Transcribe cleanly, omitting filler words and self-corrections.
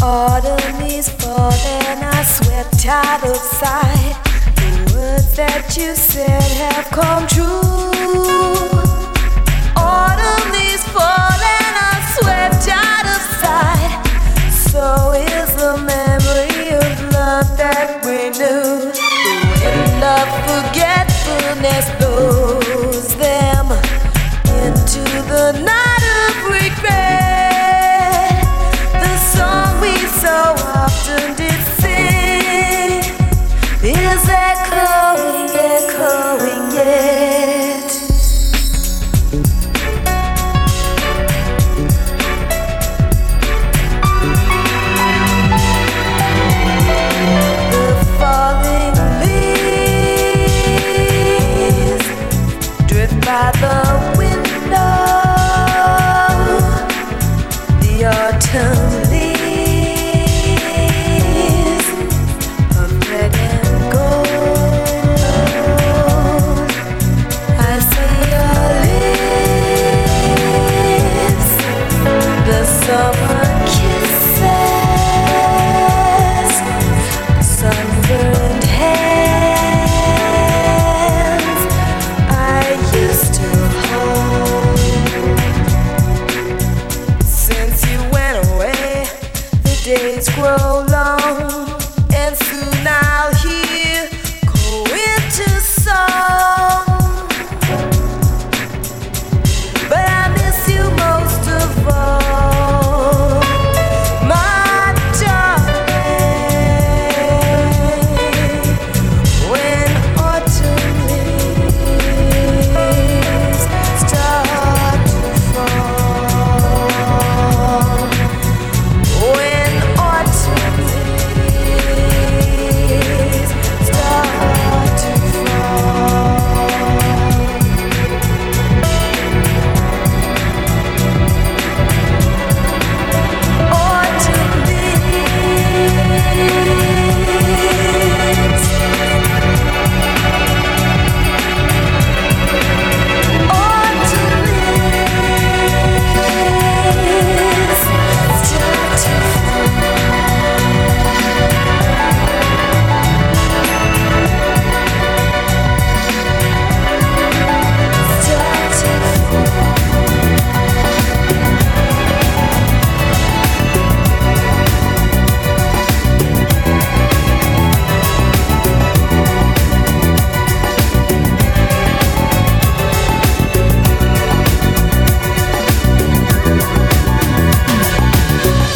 Autumn is falling, I sweat out of sight. The words that you said have come true. Autumn is falling, I sweat out of sight. So is the memory of love that we knew. The wind of forgetfulness blows them into the night of regret. The song we so often did sing is echoing, echoing yet. The falling leaves drift by the window. The autumn days grow long.